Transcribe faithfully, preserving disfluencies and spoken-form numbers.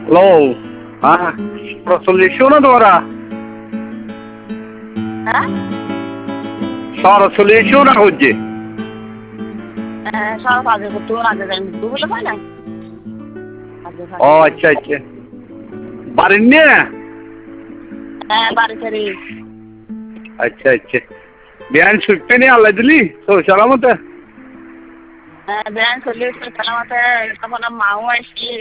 hello, হ্যাঁ, সরাসরি না তোমরা হ্যাঁ সরাসরি না হচ্ছে সব কাজে করতে আগে যাই দুপুরে পাই না ও আচ্ছা আচ্ছা বাড়ির নিয়ে হ্যাঁ বাড়ি ছেড়ে আচ্ছা আচ্ছা বিয়ান ছুটতে নিয়ে আল্লাহ দিলি তো সালামতে হ্যাঁ ব্যায়াম করলে সালামাতে তখন মাও আসছি